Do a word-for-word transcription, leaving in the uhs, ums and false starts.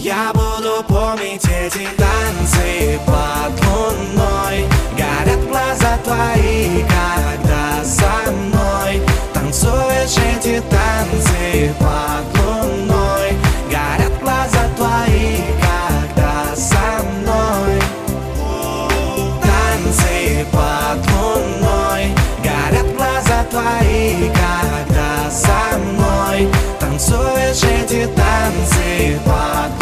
Я буду помнить эти танцы под луной. Горят глаза твои, когда со мной танцуешь эти танцы под луной. Горят глаза твои, когда со мной танцы под луной. Горят глаза твои, когда со мной танцуешь эти танцы под луной.